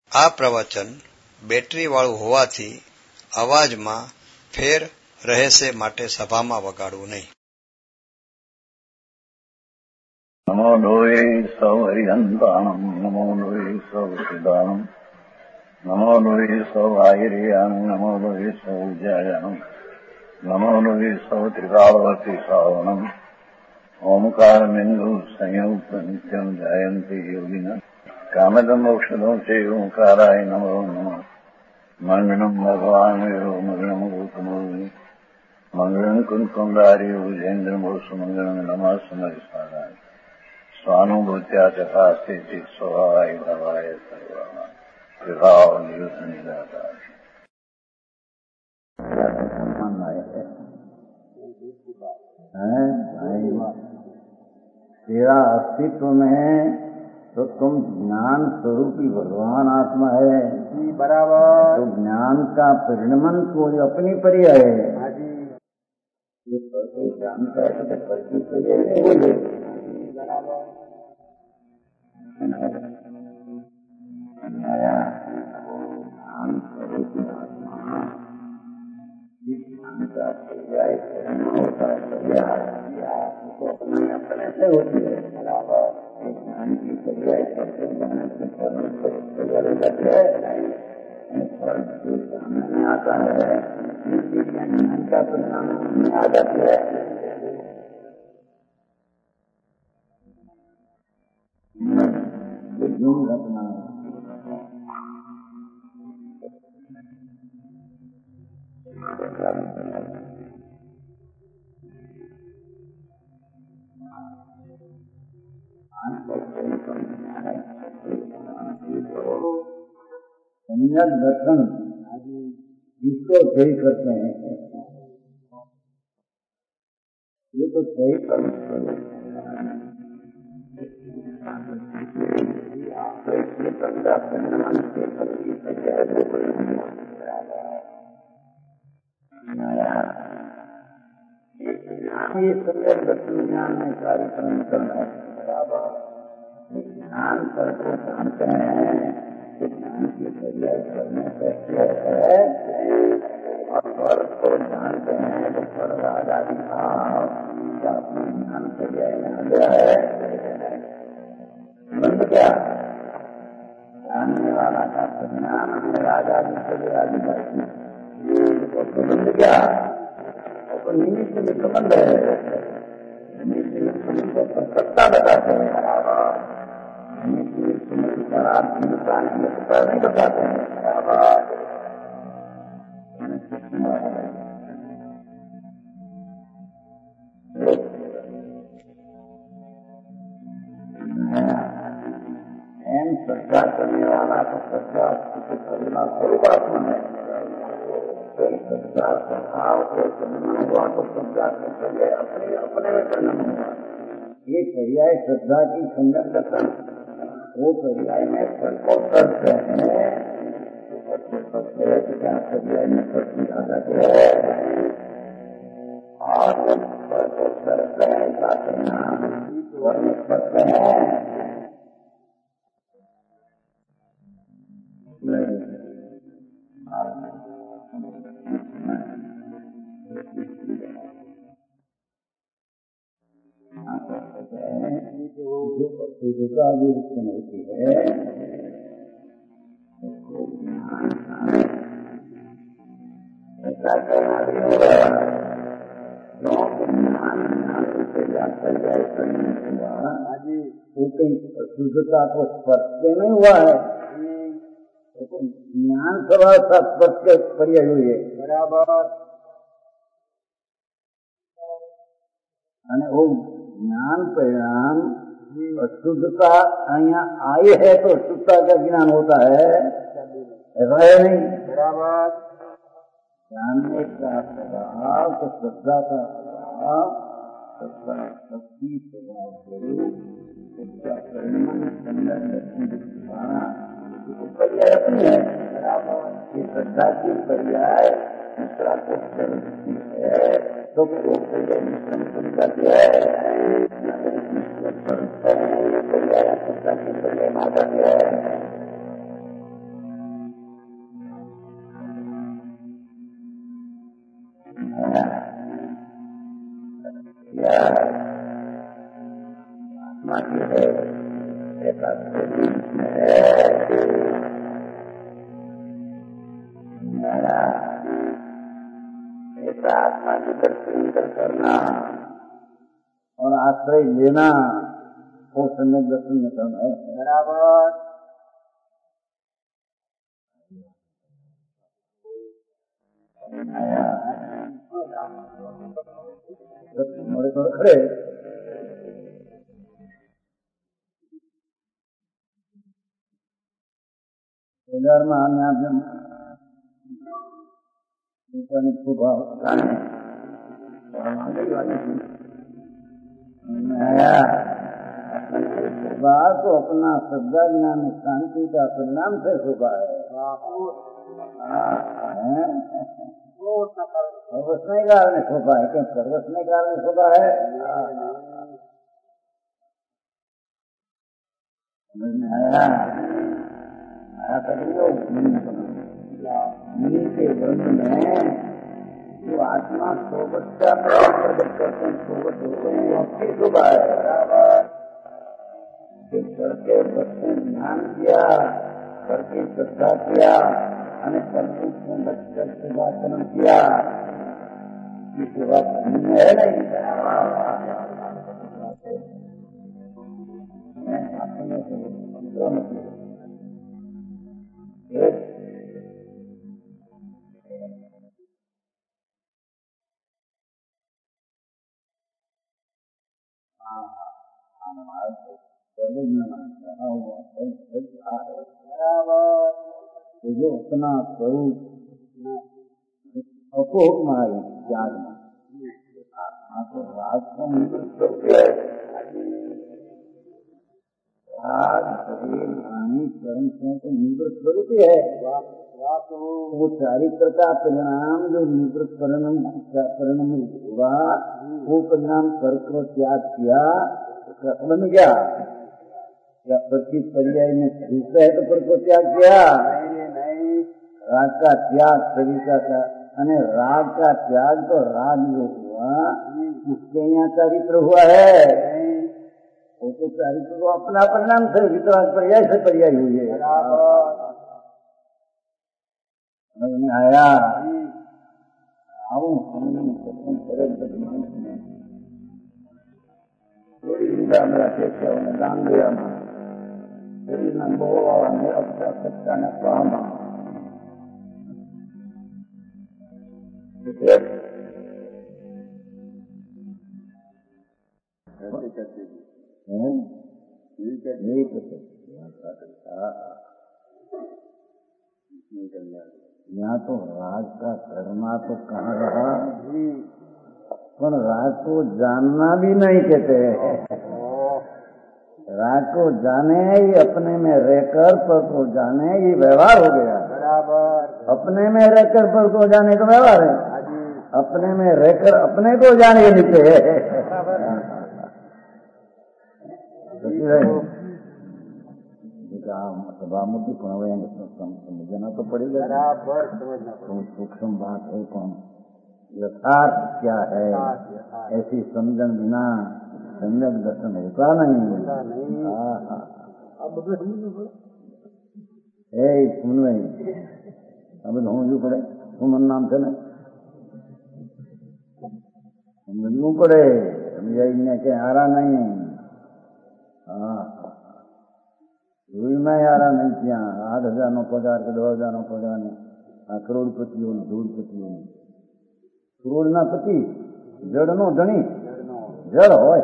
આ પ્રવચન બેટરીવાળું હોવાથી અવાજમાં ફેર રહેશે માટે સભામાં વગાડવું નહીં. નમો લોહે સૌ હરિહંતાણમ નમો લોહે સૌ સિદ્ધાણમ નમો લોહે સૌ આહિર્યાન નમો લોહે સૌ જયાનમ નમો લોહે સૌ ત્રિકાળવતી શ્રાવણમ ઓમકાર બિંદુ સંયુક્ત નિત્યમ જયંતિ યોગિના કામદમ ઔષધો છે ઓંકારાય નમો નમઃ મંગળમ ભગવાન વિરો મંગળમ ગૌતમોની મંગળમ કુંકુંડારી ભુજેન્દ્રમો સુમંગળમ નમઃ સમરિસારાય સ્વાનુભૂત્યા તથા સ્થિતિ સ્વભાવાય ભવાય સર્વમાં વિભાવ નિયુદ્ધ નિરાકાર तेरा अस्तित्व में तो तुम ज्ञान स्वरूपी भगवान आत्मा है जी, बराबर. तो ज्ञान का परिणमन कोई अपनी पर्याय है. हाँ जी. ये ज्ञान का पर्याय नहीं बोले. बराबर. ज्ञान स्वरूपी आत्मा ज्ञान का पर्याय होता है. पर्याय तो अपने से होती है. बराबर. ज्ञान की पर्याय करते ज्ञान के सामने आता है. ज्ञान का परिणाम सामने आ जाती है. अपना सम्यक दर्शन इसको सही करते हैं. ये तो सही कर्म ये सम्यक दर्शन ज्ञान में कार्यक्रम करना है. ज्ञान पर को जानते हैं. ज्ञान की पर्याय करने से है और स्वर को जानते हैं तो स्वर्ग आजादी भाव अपने ज्ञान पर्याय में आ गया है. बंद क्या जानने वाला का परिणाम है आजादी आदि बाकी. बंद क्या और निमित्त में संबंध है. सत्ता बताते हैं. हिंदुस्तान की सत्ता नहीं बताते हैं. एम सत्ता करने वाला तो सत्ता स्वरूपात्मा है. सत्ता स्वभाव को करना हुआ तो सत्ता के पर्याय अपने अपने में करना हुआ. ये पर्याय श्रद्धा की संगत दर्शन वो पर्याय में सबको करते हैं. पर्याय में सबकी आदत है और सबको करते हैं जाते हैं करते हैं. जो प्रशुद्धता जो उत्पन्न होती है ऐसा करना भी होगा. वो कहीं प्रशुद्धता को स्पर्श नहीं हुआ है. ज्ञान स्वभाव का स्पर्श के पर्याय हुई है. बराबर. અને वो ज्ञान परिणाम शुद्धता यहाँ आई है तो शुद्धता का ज्ञान होता है. ऐसा है नहीं. बराबर. जानने का स्वभाव तो श्रद्धा का स्वभाव शक्ति स्वभाव स्वरूप उसका परिणाम पर्याय अपनी है. बराबर. ये श्रद्धा की पर्याय दूसरा को है तो पर्याय मिश्रण बन जाती है. पर्याय श्रद्धा की पर्याय माता है. की है, ऐसा में है ऐसा आत्मा की दर्शन करना और आश्रय लेना वो सम्यक दर्शन में करना है। बराबर थोड़े थोड़े खड़े उधर में हमने आपने स्वभाव स्वभाव तो अपना श्रद्धा ज्ञान शांति का परिणाम से स्वभाव है। सर्वस्मय काल में शोभा है, क्यों सर्वस्मय काल में शोभा है? समझ में आया? मुनि के ग्रंथ में जो आत्मा सोबत का प्रकट करते हैं, सोबत होते हैं, आपकी शोभा है। करके बच्चे ध्यान किया, करके श्रद्धा किया, અને પરમ સેવાચરણ किया, ये सेवा करनी है नहीं। अपने से जो अपना स्वरूप अपोह मारी त्याग में तो राज का निवृत्त राग शरीर वाणी कर्म से तो निवृत्त स्वरूप ही है। वो चारित्र का परिणाम जो निवृत्त परिणाम हुआ, वो परिणाम कर्क को त्याग किया तो बन गया। या प्रति पर्याय में दूसरा है तो पर को त्याग किया। राग का त्याग शरीर का था, अने राग का त्याग तो राग जो हुआ उसके यहाँ चारित्र हुआ है। वो तो चारित्र को अपना परिणाम से वितराग पर्याय से पर्याय हुई है। समझ में आया? आऊं दान दिया सत्याने पामा यहाँ तो राग का करना तो कहाँ रहा, पर राग को जानना भी नहीं कहते। राग को जाने ही अपने में रहकर पर को जाने ही व्यवहार हो गया। बराबर अपने में रहकर पर को जाने का व्यवहार है, अपने में रहकर अपने को जाने के नीचे है। सभामुखी समझना तो पड़ेगा। बराबर समझना तो सूक्ष्म बात है, कौन यथार्थ क्या है, ऐसी समझन बिना सम्यक दर्शन होता नहीं। सुन भाई अब समझू पड़े, सुमन नाम से न समझू पड़े, समझाइने के हारा नहीं। में हारा नहीं किया 8,000 नो पगार के 2,000 नो पगार ने आ करोड़पतिओ धूड़पतिओ करोड़ ना पति जड़ नो धनी जड़ होय।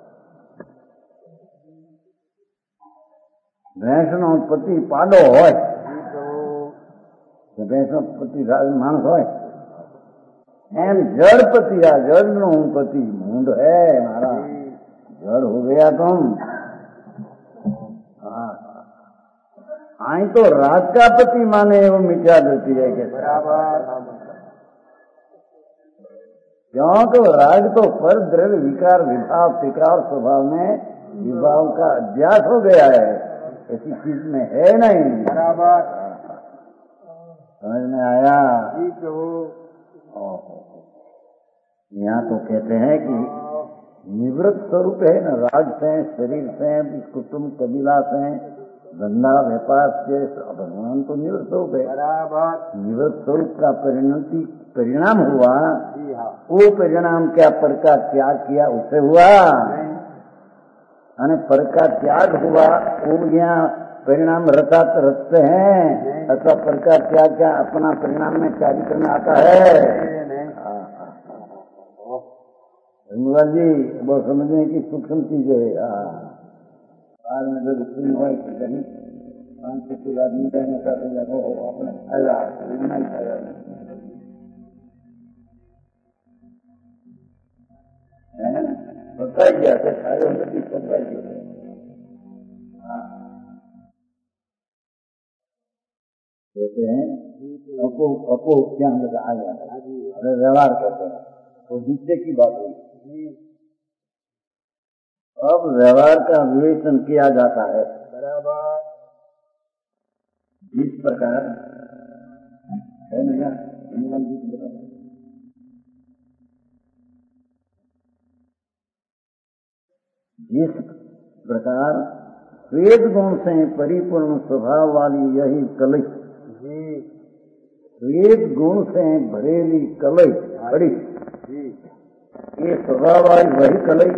भैंस नो पति पाडो होय, भैंस नो पति माणस होय। एम जड़ पति आ जड़ नो पति मूंड है मारा, जड़ हो गया तुम। आई तो राग का पति माने वो मिटा देती है कि क्योंकि राग तो पर द्रव्य विकार विभाव विकार स्वभाव में विभाव का अध्यास हो गया है, ऐसी चीज में है नहीं। बराबर समझ में आया? यहाँ तो कहते हैं कि निवृत्त स्वरूप है न, राज से, शरीर से, कुटुंब कबीला से, धंधा व्यापार से, भगवान तो निवृत्त स्वरूप है। निवृत्त स्वरूप का परिणाम हुआ, वो परिणाम क्या पर का त्याग किया उससे हुआ, पर का त्याग हुआ वो यहाँ परिणाम रचात रचते हैं, अथवा पर का त्याग क्या अपना परिणाम में चारित्र में आता है। धन्यवाद जी, वो समझने की सूक्ष्म चीज है। आज में जो आदमी कहने का अपने बताई गया था सारे उन्नति बताई गई। कहते हैं अपो क्या लगा आ गया, अरे व्यवहार करते हैं तो दूसरे की बात हुई। अब व्यवहार का विवेचन किया जाता है जिस प्रकार है ना, जिस प्रकार वेद गुण से परिपूर्ण स्वभाव वाली यही कलई, वेद गुण से भरेली कलई बड़ी, ये स्वभाव वाली वही कलई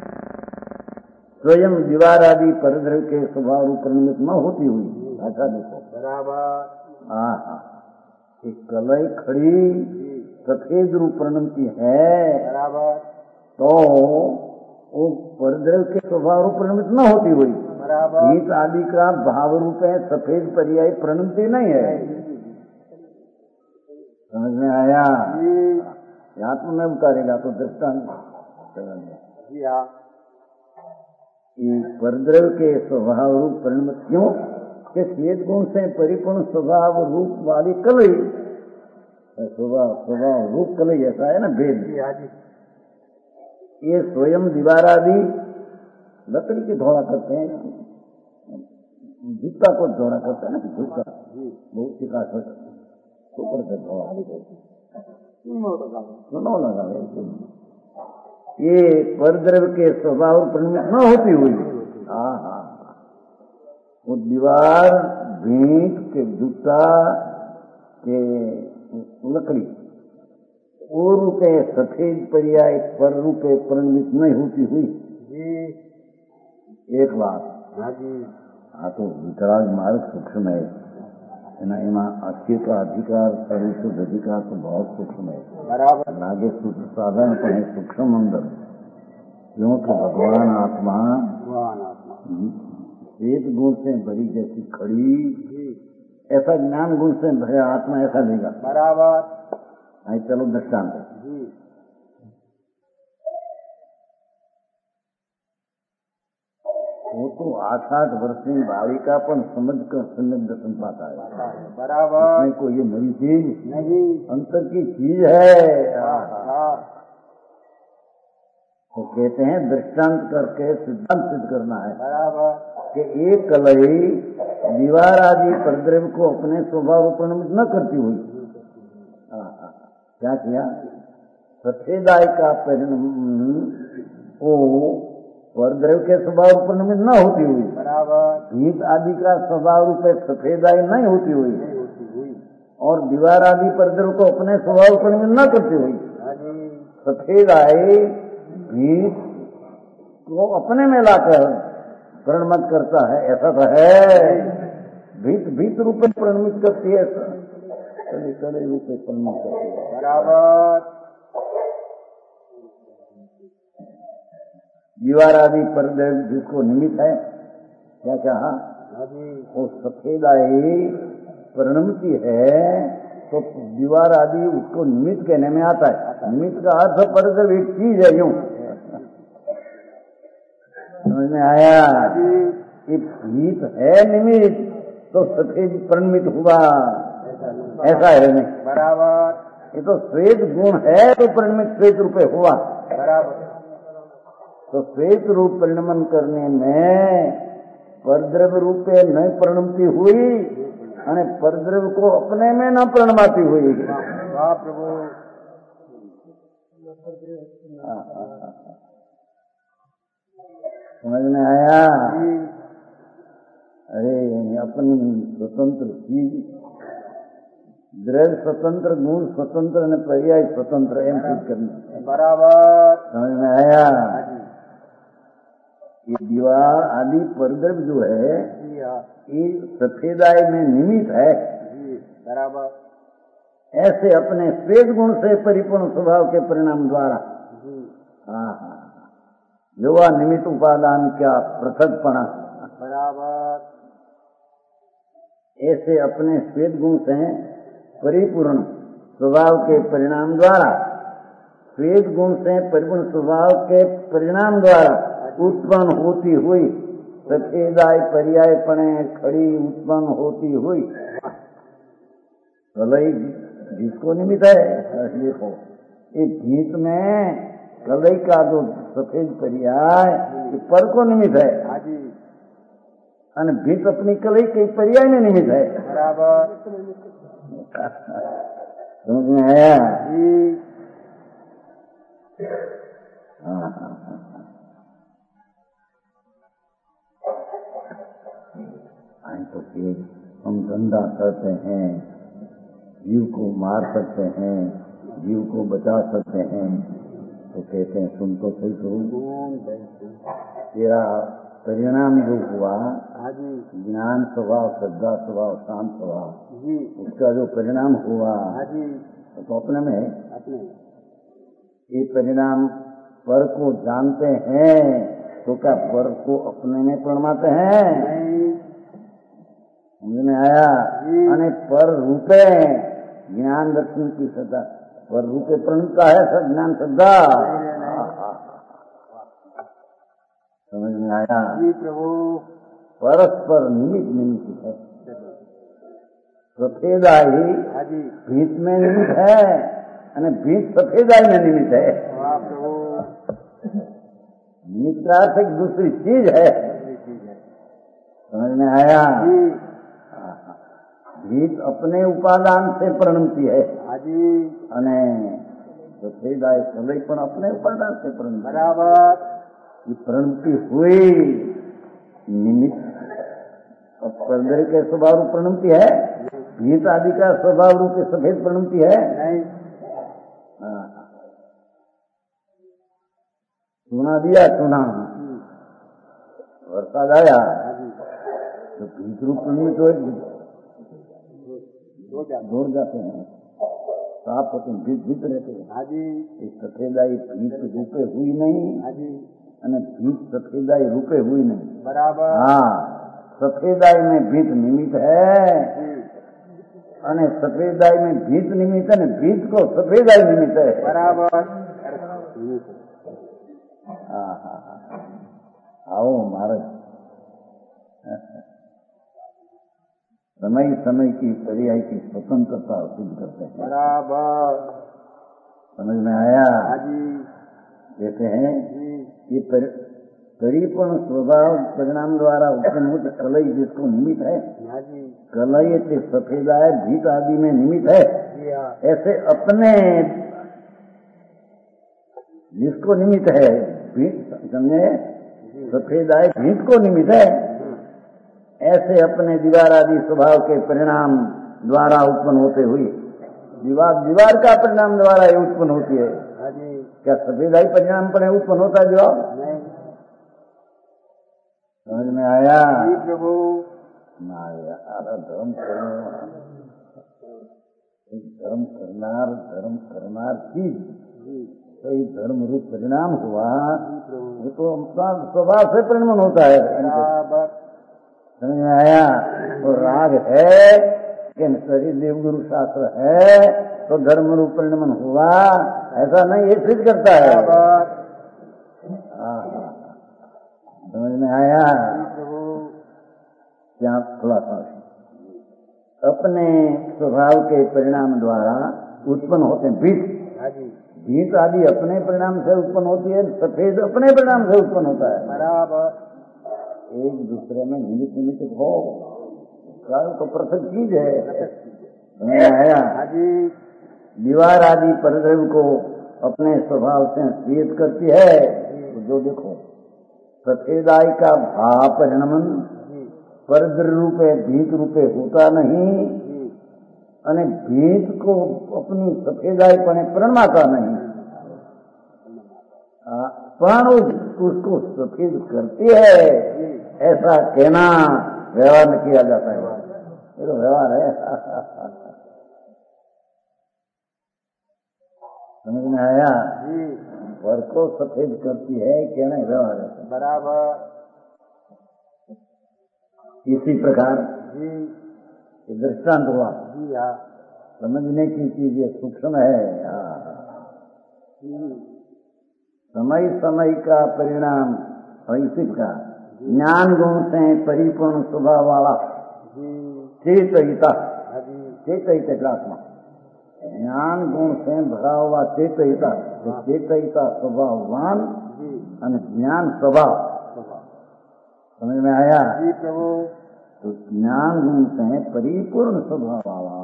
स्वयं दीवार आदि परिद्रव के स्वभाव रूप परिणमित न होती हुई। ऐसा देखो बराबर। हाँ, एक कलई खड़ी सफेद रूप परिणमती है बराबर, तो वो परिद्रव के स्वभाव रूप परिणमित न होती हुई। गीत आदि का भाव रूप है, सफेद पर्याय परिणमती नहीं है। समझ में आया? यहाँ तो मैं उतारेगा तो दृष्टांत परिद्रव के स्वभाव रूप परिणमित क्यों कि श्वेत गुण से परिपूर्ण स्वभाव रूप वाली कलई, स्वभाव रूप कलई ऐसा है ना भेद। ये स्वयं दीवार आदि लकड़ी के धोड़ा करते हैं, जूता को धोड़ा करते हैं ना, जूता बहुत चिकास होता है, ऊपर से धोड़ा सुनो लगा। ये परद्रव के स्वभाव परिणमित न होती हुई। वो दीवार भेंट के जूता के लकड़ी वो रूपे सफेद पर्याय पर रूपे परिणमित नहीं होती हुई। एक बात हाँ, तो विकराल मार्ग सूक्ष्म है ना, एमा अच्छे का अधिकार सर्वशुद्ध अधिकार तो बहुत सूक्ष्म है बराबर। लागे साधारण पर है सूक्ष्म अंदर, क्योंकि भगवान आत्मा श्वेत गुण से भरी जैसी खड़ी, ऐसा ज्ञान गुण से भरा आत्मा ऐसा लेगा बराबर। चलो दृष्टांत वो तो 8-8 वर्षीय बालिका पर समझ कर सम्यक दर्शन पाता है बराबर। उसमें कोई ये नई चीज नहीं, अंतर की चीज है। तो कहते हैं दृष्टांत करके सिद्धांत सिद्ध करना है बराबर कि एक कलई दीवार आदि परद्रव को अपने स्वभाव पर परिणमित न करती हुई क्या किया, सफेदाई का परिणाम वो परद्रव के स्वभाव पर परिणमित न होती हुई बराबर। हीत आदि का स्वभाव रूप सफेदाई नहीं होती हुई और दीवार आदि परद्रव को अपने स्वभाव पर परिणमित न करती हुई। सफेदाई भीत को अपने में लाकर परिणमित करता है, ऐसा तो है। भीत रूप में परिणमित करती है, कले रूप में परिणमित करती है बराबर। दीवार आदि परद्रव जिसको निमित्त है क्या कहा, वो सफेदाई परिणमती है, तो दीवार आदि उसको निमित्त कहने में आता है। निमित्त का अर्थ परद्रव एक चीज है, यूं समझ में आया। एक भीत है निमित्त तो सफेद परिणमित हुआ, ऐसा है नहीं बराबर। ये तो श्वेत गुण है तो परिणमित श्वेत रूपे हुआ बराबर। तो श्वेत रूप परिणमन करने में परद्रव रूपे न परिणमती हुई और परद्रव को अपने में न परिणमाती हुई। वाह प्रभु। समझ में आया? अरे अपनी स्वतंत्र चीज द्रव्य स्वतंत्र, गुण स्वतंत्र ने पर्याय स्वतंत्र एम सिद्ध करना बराबर। समझ में आया? ये दीवार आदि परद्रव्य जो है ये सफेदाई में निमित्त है बराबर। ऐसे अपने श्वेत गुण से परिपूर्ण स्वभाव के परिणाम द्वारा युवा निमित्त उपादान क्या पृथकपणा बराबर। ऐसे अपने श्वेत गुण से परिपूर्ण स्वभाव के परिणाम द्वारा, श्वेत गुण से परिपूर्ण स्वभाव के परिणाम द्वारा उत्पन्न होती हुई सफेदाई पर्यायपणे खड़ी उत्पन्न होती हुई कलई जिसको निमित्त है। देखो ये भीत में कलई का जो सफेद पर्याय पर को निमित्त है और भीत अपनी कलई के पर्याय में निमित्त है बराबर। समझ में आया? तो फिर हम धंधा करते हैं, जीव को मार सकते हैं, जीव को बचा सकते हैं, तो कहते हैं सुन तो सही तेरा परिणाम जो हुआ ज्ञान स्वभाव, श्रद्धा स्वभाव, शांत स्वभाव, उसका जो परिणाम हुआ तो अपने में है। ये परिणाम पर को जानते हैं तो क्या पर को अपने में प्रणमाते हैं? समझ में आया? अने पर रूपे ज्ञान दर्शन की श्रद्धा पर रूपे प्रणता है सब ज्ञान श्रद्धा। समझ में आया? प्रभु परस्पर निमित्त निमित्त है। सफेदाई भीत में निमित्त है अने भीत सफेदाई में निमित्त है। निमित्त का अर्थ एक दूसरी चीज है। समझ में आया? भीत अपने उपादान से प्रणमती है अने सफेदाई कलई पण अपने उपादान से प्रणमती बराबर। ये प्रणमती हुई निमित्त परद्रव्य के स्वभाव रूप प्रणमती है, भीत आदि का स्वभाव रूप सफेद प्रणमती है नहीं। सुना दिया सुना बरसात आया तो भीत रूप प्रणमित हो दौड़ जाते हैं, साफ होते हैं, भीत रहते हैं। सफेदाई भीत रूपे हुई नहीं अने भीत सफेदाई रूपे हुई नहीं बराबर। हाँ, सफेदाई में भीत निमित्त है अने सफेदाई में भीत निमित्त है, भीत को सफेदाई निमित्त है बराबर। आओ महाराज, समय समय की पर्याय की स्वतंत्रता सिद्ध करते हैं बराबर। समझ में आया? कहते हैं ये परिपूर्ण स्वभाव परिणाम द्वारा उत्पन्न होता कलई जिसको निमित्त है, कलई से सफेदाय भीत आदि में निमित्त है। ऐसे अपने जिसको निमित्त है भीत समझे, सफेदाय भीत को निमित्त है, ऐसे अपने दीवार आदि स्वभाव के परिणाम द्वारा उत्पन्न होते हुए दीवार का परिणाम द्वारा ये उत्पन्न होती है। क्या सफेदाई परिणाम पर उत्पन्न होता है जवाब नहीं? समझ में आया? प्रभु धर्म करनार चीज कोई धर्म रूप परिणाम हुआ वो तो स्वभाव से परिणाम होता है। समझ में आया? तो राग है कि शरीर देवगुरु शास्त्र है तो धर्म रूप परिणाम हुआ, ऐसा नहीं, ये सिद्ध करता है। समझ में आया? क्या खुलासा? अपने स्वभाव के परिणाम द्वारा उत्पन्न होते हैं भीत आदि अपने परिणाम से उत्पन्न होती है, सफेद अपने परिणाम से उत्पन्न होता है बराबर। एक दूसरे में निमित्त हो तो पृथक चीज है। आया? दीवार आदि परद्रव्य को अपने स्वभाव से श्वेत करती है तो जो देखो सफेदाई का भाव परिणमन परद्र रूपे भीत रूपे होता नहीं, અને ભેદ को अपनी सफेदाई पने प्रणमाता नहीं, पण उसको सफेद करती है ऐसा कहना व्यवहार में किया जाता है। ये तो व्यवहार है। समझ में आया? वर को सफेद करती है कहना व्यवहार है। बराबर। इसी प्रकार दृष्टांत हुआ। जी हाँ। समझने की चीज ये सूक्ष्म है। समय समय का परिणाम और इसी प्रकार ज्ञान गुण से परिपूर्ण स्वभाव वाला चेतयिता, चेतयिता आत्मा, ज्ञान गुण से भरा हुआ चेतयिता, चेतयिता स्वभाववान और ज्ञान स्वभाव। समझ में आया? जी प्रभु। तो ज्ञान गुण से परिपूर्ण स्वभाव वाला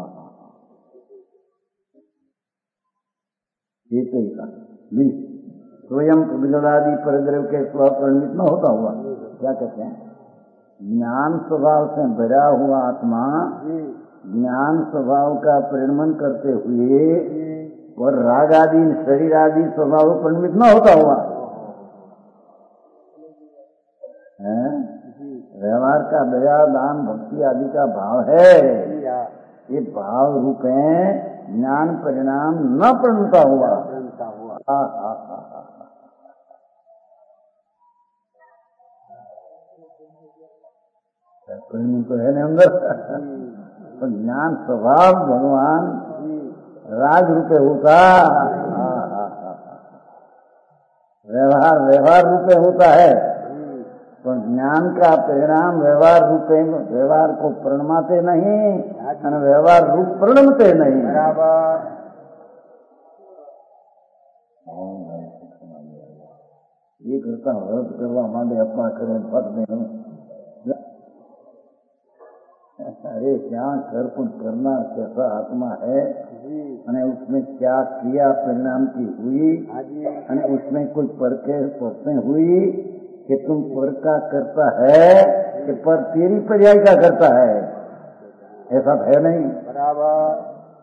चेतयिता भी स्वयं उद्गलादि परद्रव्य के स्वपरिणमित न होता हुआ, क्या कहते हैं, ज्ञान स्वभाव से भरा हुआ आत्मा ज्ञान स्वभाव का परिणमन करते हुए और राग आदि शरीर आदि स्वभाव परिणमित न होता हुआ है। व्यवहार का दया दान भक्ति आदि का भाव है, ये भाव रूप है, ज्ञान परिणाम न परिणमता हुआ। परिणाम तो है नहीं अंदर, तो ज्ञान स्वभाव भगवान राग रूपे होता, व्यवहार व्यवहार रूपे होता है, तो ज्ञान का परिणाम व्यवहार रूपे व्यवहार को प्रणमाते नहीं और व्यवहार रूप प्रणमते नहीं। ये करता व्रत करवा मांडे अपना करे फट नहीं। अरे क्या कर्म करना कैसा आत्मा है, અને उसमें क्या किया परिणाम की हुई, અને उसमें कोई पर के सोचते हुई कि तुम पर का करता है कि पर तेरी पर्याय का करता है, ऐसा है नहीं। बराबर।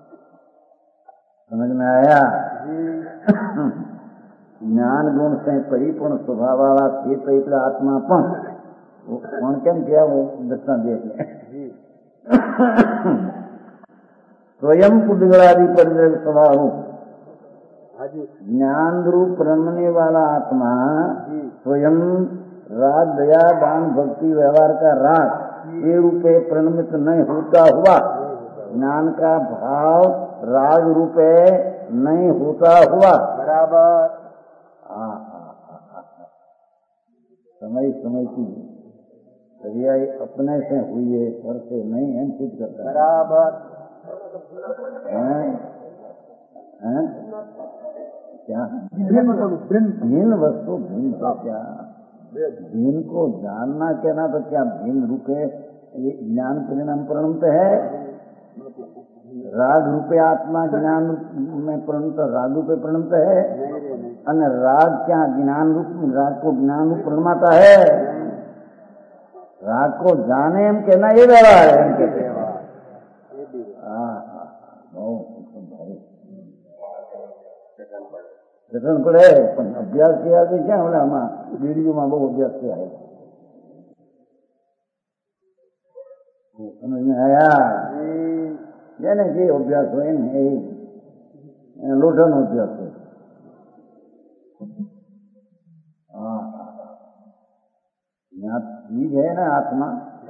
समझ में आया? ज्ञान गुण से परिपूर्ण स्वभाव वाला चेत आत्मा पण कौन केम किया वो दर्शन दिए स्वयं पुद्गलादि परिद्रव्य स्वभाव ज्ञान रूप रमने वाला आत्मा स्वयं राग दया दान भक्ति व्यवहार का राग ये रूपे प्रणमित नहीं होता हुआ, ज्ञान का भाव राग रूपे नहीं होता हुआ। बराबर। समय समय की क्रिया अपने से हुई है, पर से नहीं है, सिद्ध करता है। बराबर। क्या भिन्न वस्तु भिन्न का क्या, भिन्न को जानना कहना तो क्या भिन्न रूपे ये ज्ञान परिणाम प्रणमत है। राग रूपे आत्मा ज्ञान में प्रणमत, राग रूपे प्रणमत है, और राग क्या ज्ञान रूप, राग को ज्ञान रूप प्रणमाता है। राग को जाने हम कहना ये व्यवहार है, हम कहते हैं। जतन पड़े पण अभ्यास किया तो क्या बोला हम वीडियो में बहुत अभ्यास किया है। समझ में आया? यानी कि अभ्यास हो लोटन अभ्यास हो। यहाँ चीज है ना आत्मा,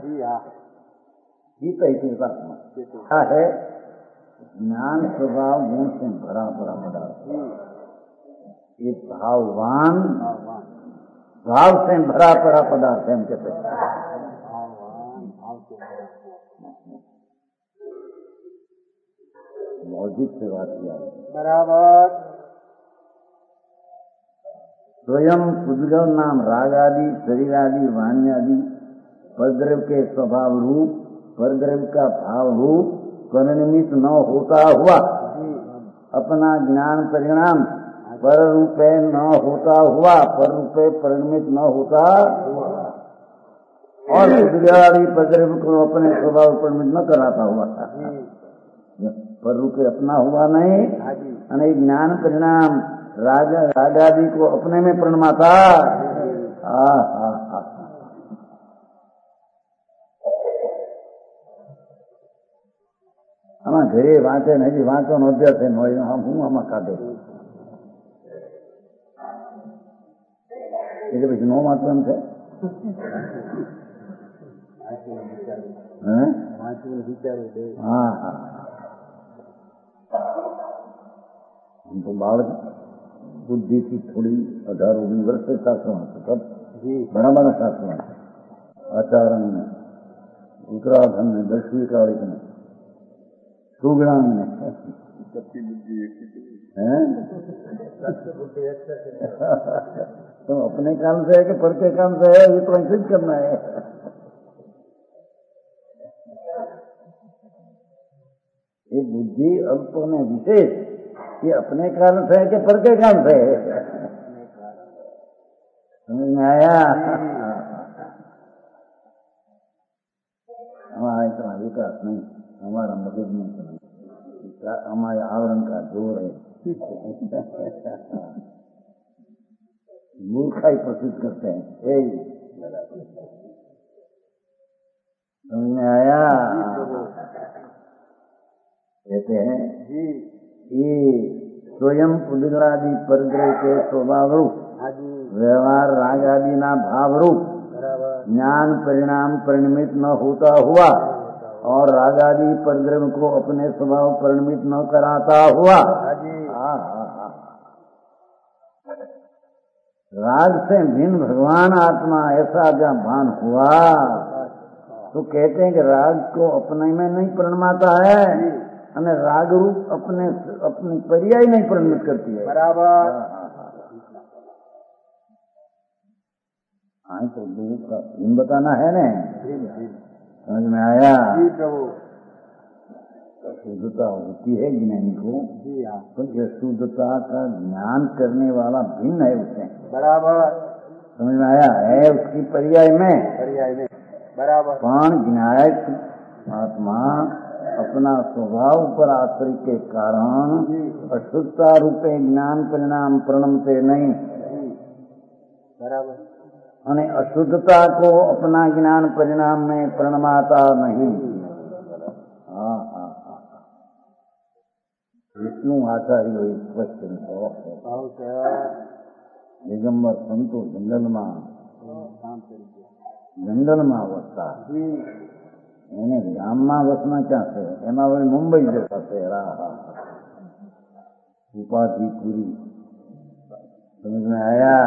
ही तो आत्मा क्या है, ज्ञान स्वभाव गुण से भरा भरा पदार्थ, ये भाववान भाव से भरा पड़ा पदार्थ है, हम कहते हैं। मौजिक से बात किया बराबर। स्वयं उद्गल नाम राग आदि शरीर आदि वाणी आदि परद्रव्य के स्वभाव रूप परद्रव्य का भाव रूप परिणमित न होता हुआ अपना ज्ञान परिणाम पर रूपे न होता हुआ, पर रूपे परिणमित न होता और उद्गारी पदरव को अपने स्वभाव परिणमित न कराता हुआ था। पर रूपे अपना हुआ नहीं, अने ज्ञान परिणाम रागादि को अपने में प्रणमाता। આમાં ઘરે વાંચે ને હજી વાંચવાનો અભ્યાસ એનો હોય, હું આમાં કાઢે એટલે પછી નો વાંચવું એમ છે. હા હા, આમ તો બાળક બુદ્ધિથી થોડી 18-19 વર્ષે શાસ્ત્ર વાંચે, ઘણા બધા શાસ્ત્ર વાંચે, આચારણ ને ઉત્તરાખંડ ને દસમી કાળિક ને सुगणांग ने सबकी बुद्धि है तो अपने काम से है कि पर के काम से है, ये तो सिद्ध करना है. ये बुद्धि अल्प में विशेष ये अपने कारण से है कि पर के काम से है, समझ में आया? हमारा इतना विकास नहीं, हमारा मगज में हमारे आवरण का जोर है. मूर्खाई प्रसिद्ध करते हैं. समझ में आया? कहते हैं ये स्वयं उद्गादि परिग्रह के स्वभाव रूप व्यवहार राग आदि ना भाव रूप ज्ञान परिणाम परिणमित न होता हुआ और रागादि परिग्रह को अपने स्वभाव परिणमित न कराता हुआ, राग से भिन्न भगवान आत्मा ऐसा जब भान हुआ तो कहते हैं कि राग को अपने में नहीं प्रणमाता है और राग रूप अपनी पर्याय नहीं परिणमित करती है. बराबर. हाँ, तो लोगों का भिन्न बताना है ना. समझ में आया? शुद्धता होती है ज्ञानी को, तो ये शुद्धता का ज्ञान करने वाला भिन्न है उससे. बराबर. समझ में आया? है उसकी पर्याय में बराबर. पण ज्ञायक आत्मा अपना स्वभाव पर आश्रित के कारण अशुद्धता रूपे ज्ञान परिणाम प्रणमते नहीं. बराबर. અને અશુદ્ધતા को अपना ज्ञान परिणाम में प्रणमाता नहीं. हाँ हाँ हाँ, विष्णु आचार्य क्वेश्चन दिगंबर संतो જંગલમાં વસતા એને ગામમાં વસના ક્યાં છે, એમાં વળી મુંબઈ જતા છે. ઉપાધિ પૂરી. સમજ में आया?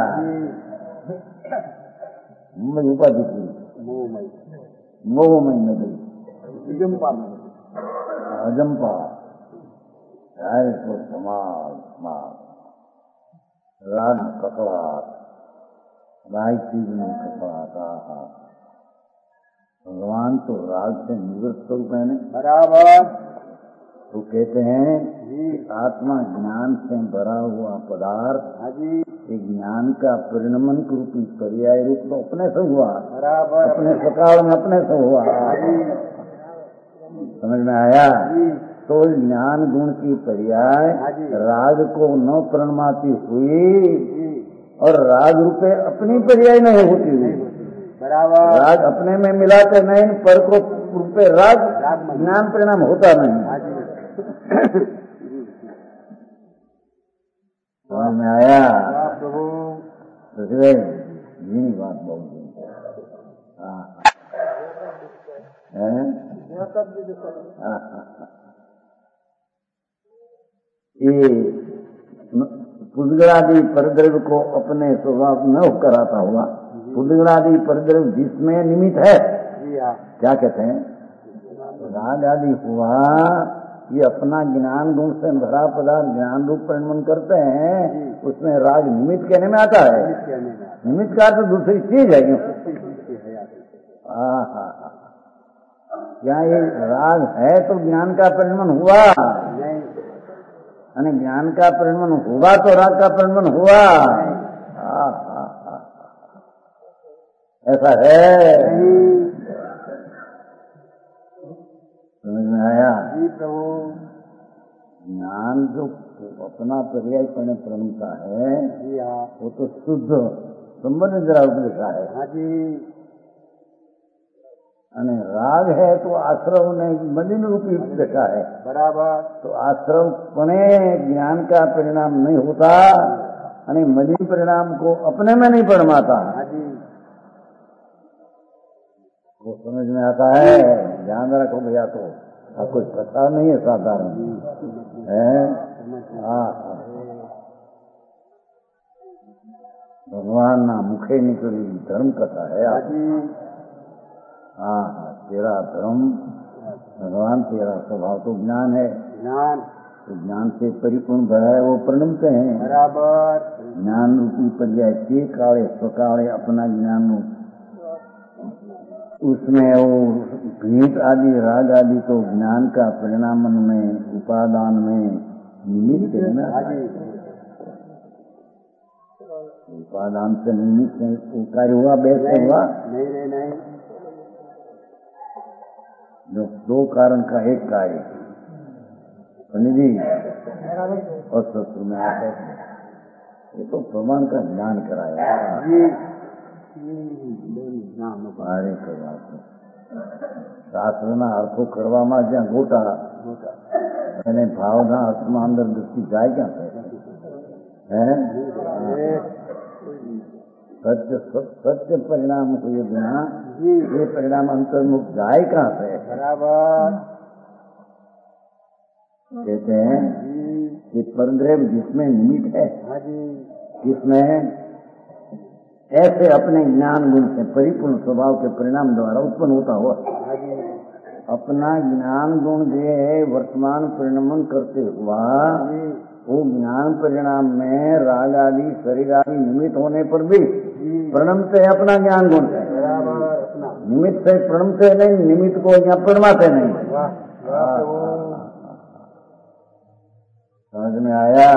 मुंबई उपाधि पूरी मोहमयी नगरी अजंपा रायपुर समाज राग ककड़ाट रायचीज में ककड़ाट. भगवान तो राग से निवृत्त स्वरूप है. बराबर. तो कहते हैं आत्मा ज्ञान से भरा हुआ पदार्थ एक ज्ञान का परिणमन रूपी पर्याय रूप तो अपने से हुआ. बराबर. अपने सकाल में अपने से हुआ. समझ में आया? तो ज्ञान गुण की पर्याय राग को न प्रणमाती हुई और राग रूपे अपनी पर्याय नहीं होती हुई. बराबर. राग अपने में मिलाते नहीं, पर को रूपे राग ज्ञान परिणाम होता नहीं. समझ में आया? घनी बात बहुत ये पुद्गलादि परद्रव्य को अपने स्वभाव न कराता हुआ. पुद्गलादि परद्रव्य जिसमें निमित्त है, क्या कहते हैं, राग आदि हुआ, ये अपना ज्ञान गुण से भरा पदार्थ ज्ञान रूप परिणमन करते हैं, उसमें राग निमित्त कहने में आता है. निमित्त का तो दूसरी चीज है. क्या ये राग है तो ज्ञान का परिणमन हुआ? यानी ज्ञान का परिणमन हुआ तो राग का परिणमन हुआ। ऐसा है, समझ में आया? जी प्रभु। ज्ञान जो अपना पर्याय करने प्रणता है, जी हाँ। वो तो शुद्ध संबंध जरा उपदेशा है। हाँ जी। અને રાગ है तो आश्रव ने मलिन रूपी देखा है। बराबर। तो आश्रव पने ज्ञान का परिणाम नहीं होता, અને मलिन परिणाम को अपने में नहीं परमाता। हाँ जी। वो समझ में आता है, ध्यान रखो भैया। तो कुछ कथा नहीं है साधारण है। भगवान ना मुखे निकली धर्म कथा है। हाँ, तेरा धर्म भगवान, तेरा स्वभाव तो ज्ञान है। ज्ञान तो ज्ञान से परिपूर्ण भरा है, वो प्रणमते हैं। बराबर। ज्ञान रूपी पर्याय के काले स्वकाले अपना ज्ञान उसमें वो भेद आदि राग आदि तो ज्ञान का परिणाम में उपादान में निमित्त है ना। उपादान से निमित्त कार्य हुआ, बैसे हुआ नहीं। जो दो कारण का एक कार्य निधि और शत्रु में आते, ये तो प्रमाण का ज्ञान कराया। ભારે કરવા શાસ્ત્રના અર્થો કરવામાં જ્યાં ગોટા અને ભાવના અર્થમાં અંદર દૃષ્ટિ જાય ક્યાં છે? सत्य परिणाम हुए बिना ये परिणाम अंतर्मुख जाए कहाँ से? बराबर। कहते हैं कि परद्रव्य जिसमें निमित्त है, जिसमें ऐसे अपने ज्ञान गुण से परिपूर्ण स्वभाव के परिणाम द्वारा उत्पन्न होता हुआ अपना ज्ञान गुण जो है वर्तमान परिणमन करते हुआ, वो ज्ञान परिणाम में राग आदि शरीर आदि निमित्त होने पर भी प्रणमते है अपना ज्ञान गुण से। निमित्त से प्रणमते नहीं, निमित्त को यहाँ प्रणमाते नहीं। समझ में आया?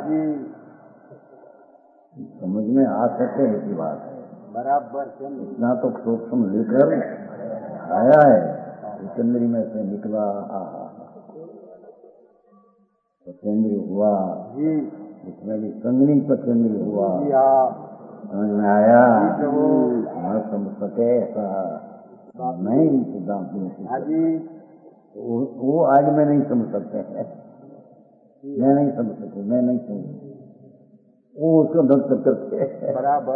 समझ में आ सके ऐसी बात है। बराबर। इतना तो सूक्ष्म लेकर आया है, चंद्री में से निकला पचेंद्री हुआ, इसमें भी संगनी पचेंद्री हुआ। समझ में आया? न समझ सके ऐसा नहीं सिद्धांत वो आज में नहीं समझ सकते हैं। मैं नहीं समझ सकती, मैं नहीं समझ, वो उसको दर्द करते। बराबर।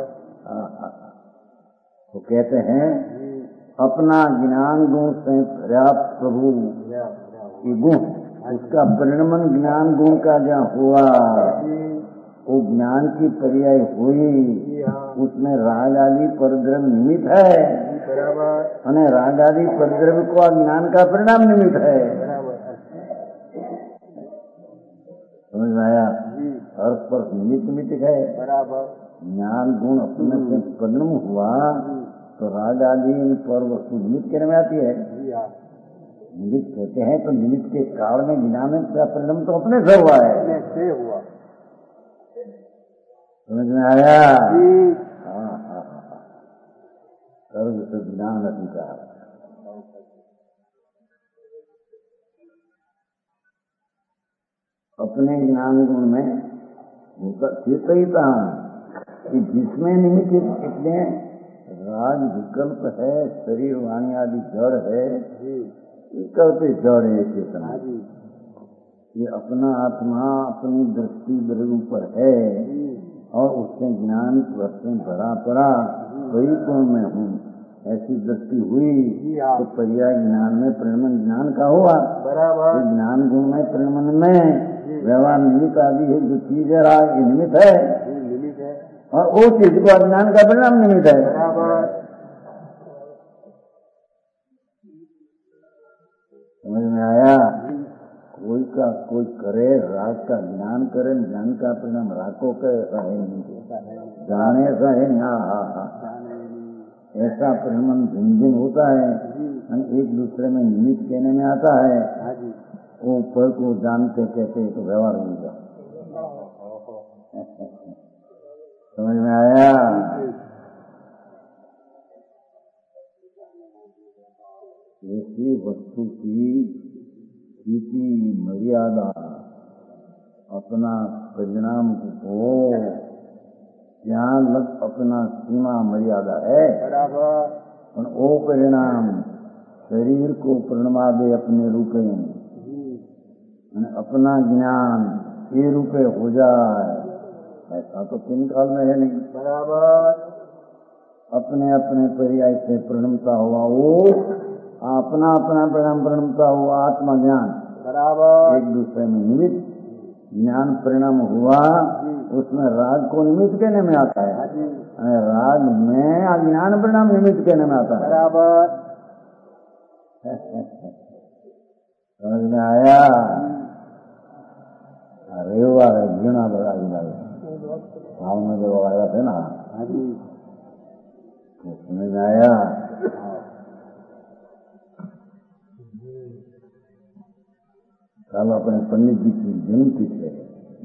तो कहते हैं अपना ज्ञान गुण से पर्याप्त प्रभु की गुण, उसका परिणमन ज्ञान गुण का जहाँ हुआ, वो ज्ञान की पर्याय हुई, उसमें राग आदि परद्रव्य निमित्त है, और राग आदि परद्रव्य को ज्ञान का परिणाम निमित्त है। समझ में आया? अर्थ पर निमित्त है। बराबर। ज्ञान गुण अपने से परिणम हुआ तो राग आदि पर वस्तु निमित्त कहने में आती है। निमित्त कहते हैं तो निमित्त के काल में ज्ञान का परिणाम तो अपने से हुआ है। समझ में आया? हाँ। सर्व से ज्ञान अधिकार। अपने ज्ञान गुण में चेतयता कि जिसमें निमित्त इतने राग विकल्प है, शरीर वाणी आदि जड़ है, विकल्प जड़ है चेतना। ये अपना आत्मा अपनी दृष्टि बिंदु पर है और उससे ज्ञान प्रश्न भरा पड़ा, परिपूर्ण में हूँ ऐसी दृष्टि हुई तो पर्याय ज्ञान में परिणमन ज्ञान का हुआ। बराबर। ज्ञान गुण में परिणमन में व्यवहार निमित्त आदि है, जो चीज है राग ये निमित्त है, और वो चीज को अज्ञान का परिणाम निमित्त है। समझ में आया? कोई का कोई करे राग का ज्ञान करे, ज्ञान का परिणाम राग को करे, ऐसा है नहीं। जाने ऐसा है ऐसा परिणाम भिन्न भिन्न होता है, एक दूसरे में निमित्त कहने में आता है। वो पर को जानते कहते तो व्यवहार होगा। समझ में आया? ऐसी वस्तु की स्थिति मर्यादा अपना परिणाम को ત્યાં अपना सीमा मर्यादा है और वो परिणाम शरीर को प्रणमा दे अपने रूपे अपना ज्ञान ये रूपे हो जाए, ऐसा तो तीन काल में है नहीं। बराबर अपने अपने पर्याय से प्रणमता हुआ वो अपना अपना परिणाम प्रणमता हुआ आत्मा ज्ञान बराबर एक दूसरे में निमित्त ज्ञान परिणाम हुआ, उसमें राग को निमित्त कहने में आता है, राग में अज्ञान परिणाम निमित्त कहने में आता है। बराबर समझ में आया? अरे वाह घृणा बड़ा भाव में जो आया थे ना, समझ में आया? कल अपने पंडित जी की जन्म तिथि है,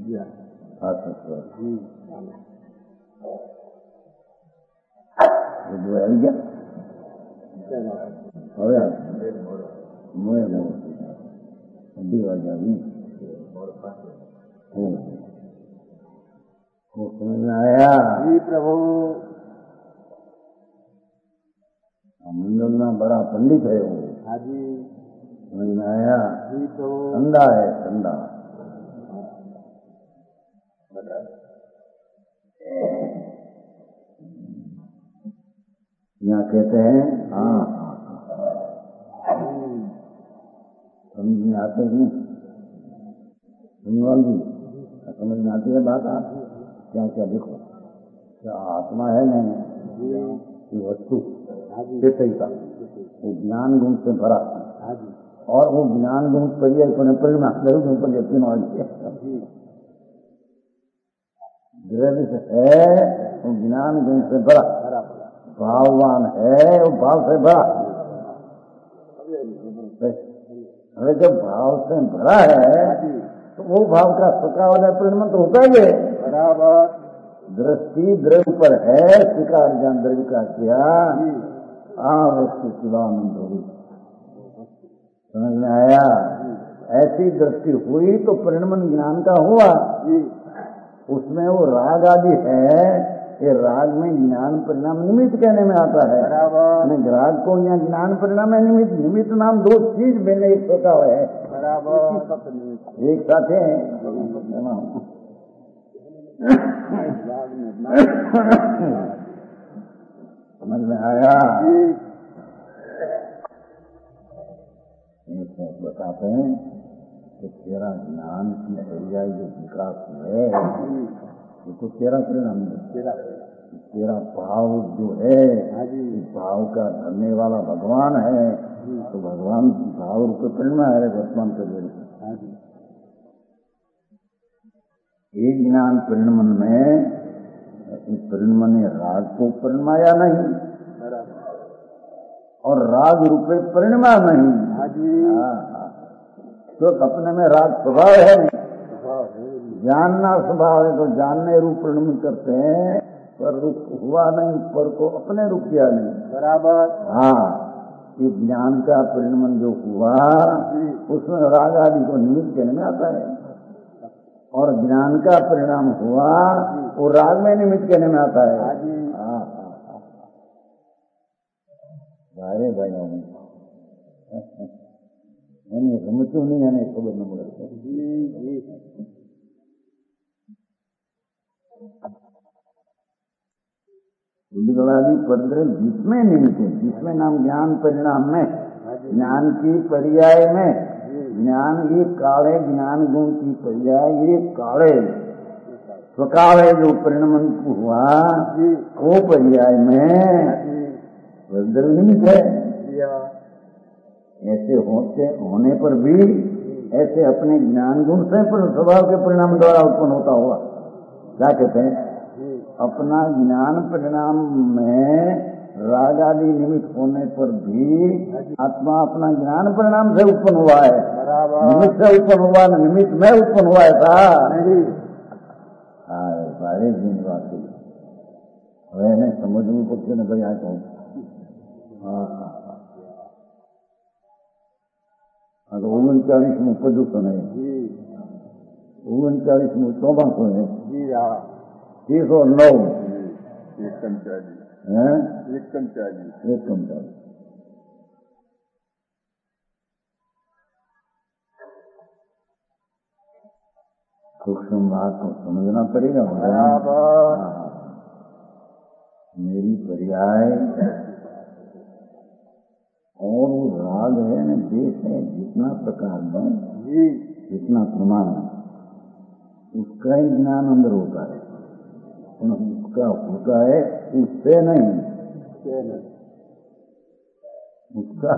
समझ में आया? जी प्रभु। मंडल में बड़ा पंडित है वो। हाँ जी। समझ में आया? जी प्रभु। ठंडा है ठंडा। यहाँ कहते हैं हाँ समझ में आते ही समझ में आती है बात। आप क्या क्या देखो, क्या आत्मा है नहीं वस्तु चेतयिता, वो ज्ञान गुण से भरा और वो ज्ञान गुण परिचय परिणाम द्रव्य है, वो ज्ञान गुण से भरा, भाववान है वो भाव से भरा। अरे जब भाव से भरा है तो वो भाव का स्वीकार परिणाम तो होता ही है। बराबर दृष्टि द्रव्य पर है, स्वीकार ज्ञान द्रव्य का किया वस्तु शिवानंद होगी। समझ में आया? ऐसी दृष्टि हुई तो परिणाम ज्ञान का हुआ, उसमें वो राग आदि है, ये राग में ज्ञान परिणाम निमित्त कहने में आता है। राग को यहाँ ज्ञान परिणाम है निमित्त, निमित्त नाम दो चीज मैंने एक सोचा है बराबर एक साथ है। समझ में आया? बताते हैं कि तेरा ज्ञान की पर्याय जो विकास है वो तो तेरा परिणाम है। तेरा भाव जो है भाव का धरने वाला भगवान है, तो भगवान भाव रूप परिणाम है वर्तमान के। एक ज्ञान परिणाम में परिणाम ने राग को परिणमाया नहीं और राग रूपे परिणमा नहीं। तो अपने में राग स्वभाव है नहीं, जानना स्वभाव है, तो जानने रूप परिणाम करते हैं, पर रूप हुआ नहीं, पर को अपने रूप किया नहीं। बराबर हाँ, ये ज्ञान का परिणाम जो हुआ उसमें राग आदि को निमित्त कहने में आता है, और ज्ञान का परिणाम हुआ वो राग में निमित्त कहने में आता है। भाई रमचू नहीं है खबर न पड़े। बुद्धगणादि पंद्रह जिसमें निमित्त है, जिसमें नाम ज्ञान परिणाम में, ज्ञान की पर्याय में, ज्ञान ये काले ज्ञान गुण की पर्याय ये काले स्वकाल है जो परिणाम हुआ वो पर्याय में निमित्त है। ऐसे होने पर भी ऐसे अपने ज्ञान गुण से स्वभाव के परिणाम द्वारा उत्पन्न होता हुआ क्या कहते हैं, अपना ज्ञान परिणाम में राग आदि निमित्त होने पर भी आत्मा अपना ज्ञान परिणाम से उत्पन्न हुआ है। निमित्त से उत्पन्न हुआ न निमित्त में उत्पन्न हुआ ऐसा नहीं। हाँ सारे जीववासी હવે એને સમજવું પડશે ને ભાઈ આ કહું હા હા તો 39મું પ્રદૂષણ હે 39મું ચોમાસું હે 309 एक चमचा सूक्ष्म बात को समझना पड़ेगा। मेरी पर्याय और वो राग है न देश है जितना प्रकार में जितना प्रमाण है उसका ही ज्ञान अंदर होता है, उसका होता है उससे नहीं उसका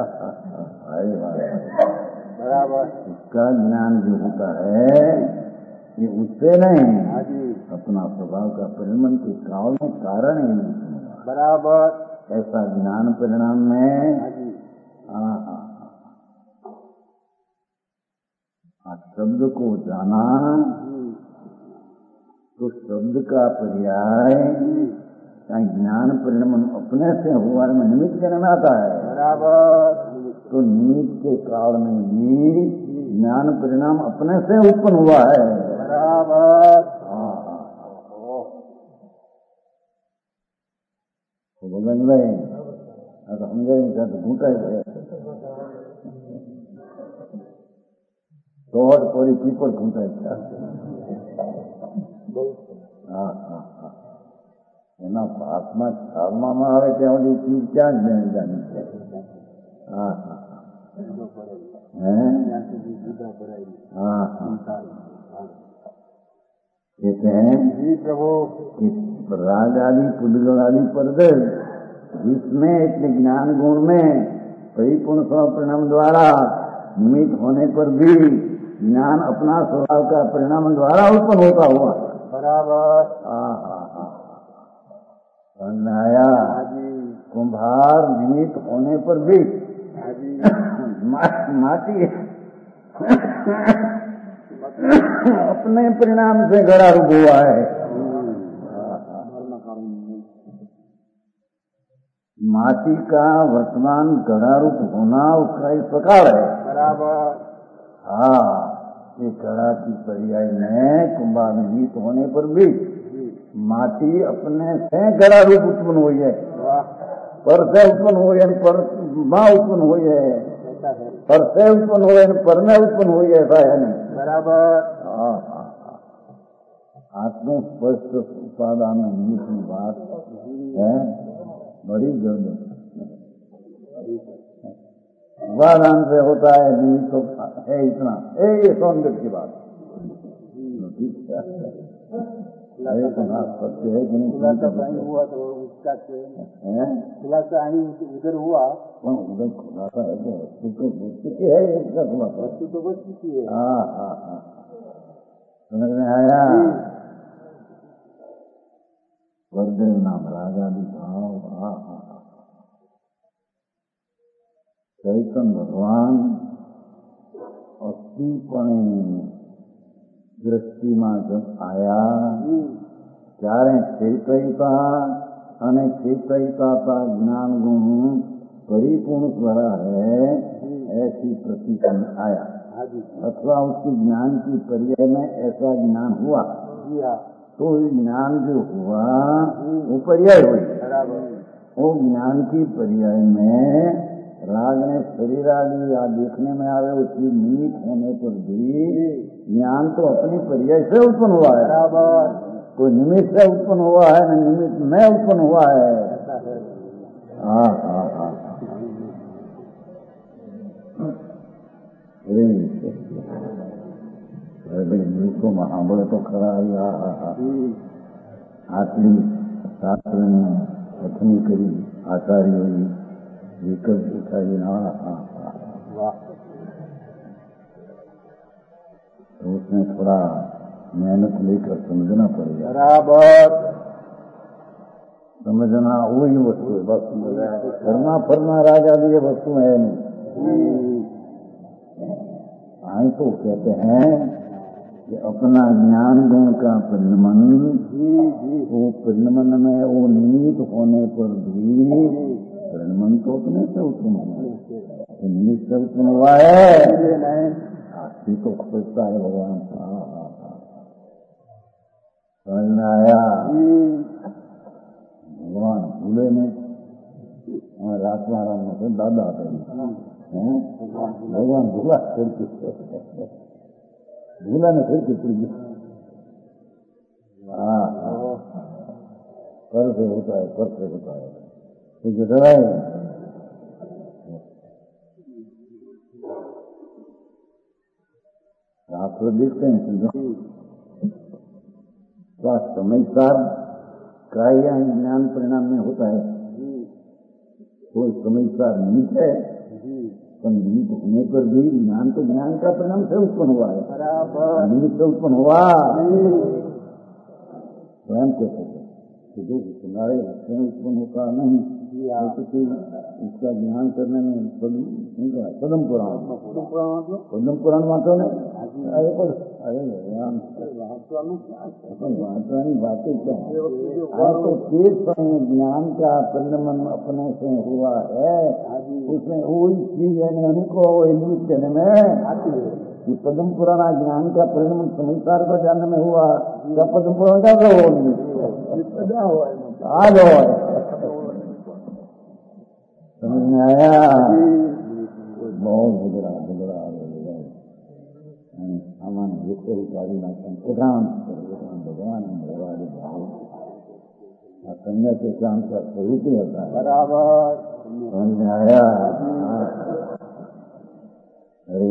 बराबर उसका ज्ञान जो होता है ये उससे नहीं अपना स्वभाव का परिणाम के काल में कारण है बराबर ऐसा ज्ञान परिणाम में शब्द को जाना तो शब्द का पर्याय ज्ञान परिणाम अपने से हुआ में निमित्त करने में आता है बराबर। तो निमित्त के काल में भी ज्ञान परिणाम अपने से उत्पन्न हुआ है बराबर। तो बगन में हम गए घूटा तो पूरी पीपल घूटा એના પાપમાં છાવવામાં આવે ત્યાં સુધી ચીજ ક્યાં જ નહીં જાણી છે। कहते हैं कि राग आदि पुद्गल आदि परदेश जिसमें इतने ज्ञान गुण में परिपूर्ण परिणाम द्वारा निमित्त होने पर भी ज्ञान अपना स्वभाव का परिणाम द्वारा उत्पन्न होता हुआ बराबर। आया कुंभार निमित्त होने पर भी माटी अपने परिणाम से घड़ा रूप हुआ है। माटी का वर्तमान घड़ा रूप होना उसका इस प्रकार है बराबर। हाँ ये घड़ा की पर्याय में कुंभार निमित्त होने पर भी माटी अपने से घड़ा रूप उत्पन्न हुई है, पर से उत्पन्न हुई है, पर माँ उत्पन्न हुई है, पर से उत्पन्न हुए पर में उत्पन्न हुई है ऐसा है नहीं बराबर। आत्मस्पष्ट उपादान निमित्त बात है बड़ी जरूरत उपादान से होता है निमित्त है इतना ये सौंदर्य की बात सत्य है कि नहीं हुआ तो उसका खुलासा उधर हुआ उधर खुलासा है तो वस्तु तो वस्तु की है इसका खुलासा वस्तु तो वस्तु की है। हाँ समझ में आया। वर्धन नाम रागादि भाव चैतन्य भगवान अस्थीपणे दृष्टिમાં जब आया ત્યારે ચૈતયતા અને ચૈતયતા का ज्ञान गुण परिपूर्ण द्वारा है ऐसी प्रतीत आया अथवा उसके ज्ञान की पर्याय में ऐसा ज्ञान हुआ तो ज्ञान जो हुआ वो पर्याय हुई। वो ज्ञान की पर्याय में राग ने शरीर आदि या देखने में आवे उसकी निमित्त होने पर भी ज्ञान तो अपनी पर्याय से उत्पन्न हुआ है बराबर। कोई निमित्त से उत्पन्न हुआ है न निमित्त में उत्पन्न हुआ है। को महाबल तो खरा आटली शास्त्र ने कथनी करी आचार्य विकल्प उठाई तो उसमें थोड़ा मेहनत लेकर समझना पड़ेगा बराबर। समझना वही वस्तु है बस करना फरना राजा भी ये वस्तु है नहीं। तो कहते हैं कि अपना ज्ञान गुण का परिणमन, वो परिणमन में वो निमित्त होने पर भी परिणमन तो अपने से उत्पन्न हुआ, निमित्त से उत्पन्न हुआ है। आखिर तो सोचता है भगवान समझ में आया। भगवान भूले में रातवाराम में दादा भगवान भूला फिर भूला ने फिर कितनी कर से होता है, कर से होता है तो जरा आप तो देखते हैं समझदार कार्य ज्ञान परिणाम में होता है। कोई समझदार निमित्त है, तो निमित्त होने पर भी ज्ञान तो ज्ञान का परिणाम से उत्पन्न हुआ है, निमित्त से उत्पन्न हुआ स्वयं के जो तुम्हारे स्वयं उत्पन्न होता नहीं, इसका ज्ञान करने में पद्म पुराण, पद्म पुराण मातो नहीं। अरे भगवान बातें क्या है, तो केवल ज्ञान का परिणमन अपने से हुआ है, उसमें वही चीज है उनको कहने में कि पद्म पुराण ज्ञान का परिणमन समझदार को जानने में हुआ, क्या पद्म पुराण का आ जाओ समझ में आया। बहुत बुरा हमारे जिसको भगवान भगवान संज्ञा के काम का स्वरूप ही होता है। बराबर समझ में आया। अरे